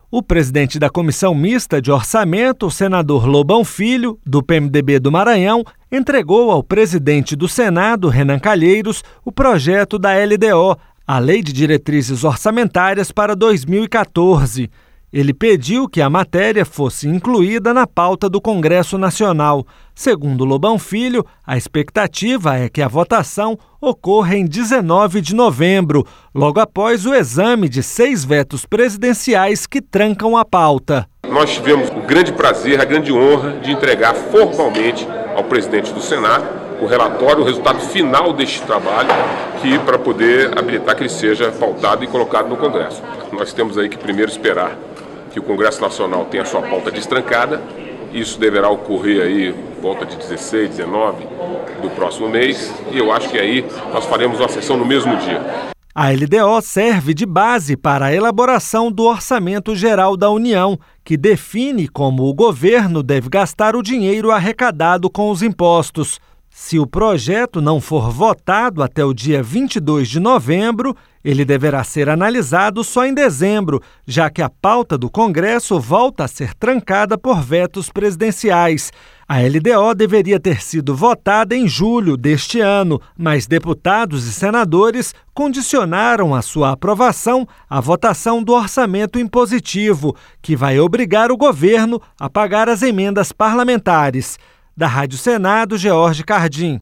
O presidente da Comissão Mista de Orçamento, o senador Lobão Filho, do PMDB do Maranhão, entregou ao presidente do Senado, Renan Calheiros, o projeto da LDO, a Lei de Diretrizes Orçamentárias para 2014. Ele pediu que a matéria fosse incluída na pauta do Congresso Nacional. Segundo Lobão Filho, a expectativa é que a votação ocorra em 19 de novembro, logo após o exame de 6 vetos presidenciais que trancam a pauta. Nós tivemos o grande prazer, a grande honra de entregar formalmente ao presidente do Senado o relatório, o resultado final deste trabalho, para poder habilitar que ele seja pautado e colocado no Congresso. Nós temos aí que primeiro esperar que o Congresso Nacional tenha a sua pauta destrancada. Isso deverá ocorrer aí volta de 16, 19 do próximo mês, e eu acho que aí nós faremos uma sessão no mesmo dia. A LDO serve de base para a elaboração do Orçamento Geral da União, que define como o governo deve gastar o dinheiro arrecadado com os impostos. Se o projeto não for votado até o dia 22 de novembro, ele deverá ser analisado só em dezembro, já que a pauta do Congresso volta a ser trancada por vetos presidenciais. A LDO deveria ter sido votada em julho deste ano, mas deputados e senadores condicionaram a sua aprovação à votação do orçamento impositivo, que vai obrigar o governo a pagar as emendas parlamentares. Da Rádio Senado, George Cardim.